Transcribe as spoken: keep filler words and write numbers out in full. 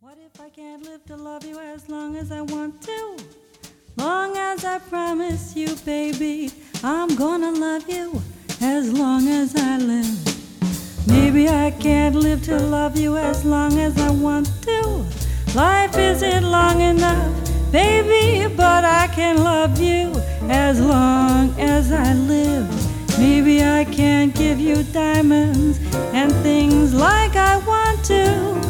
What if I can't live to love you as long as I want to? Long as I promise you, baby, I'm gonna love you as long as I live. Maybe I can't live to love you as long as I want to. Life isn't long enough, baby, but I can love you as long as I live. Maybe I can't give you diamonds and things like I want to,